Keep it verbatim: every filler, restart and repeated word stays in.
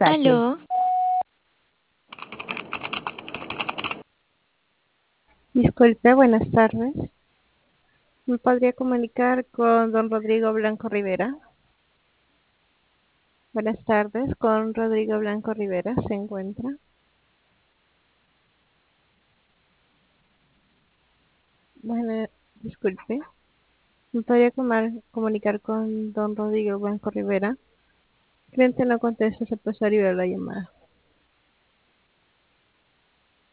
saque. Aló, Disculpe, buenas tardes. ¿Me podría comunicar con don Rodrigo Blanco Rivera? Buenas tardes, con Rodrigo Blanco Rivera se encuentra. Bueno, disculpe. ¿Me podría comar- comunicar con don Rodrigo Blanco Rivera? Cliente no contesta, se pasó a la llamada.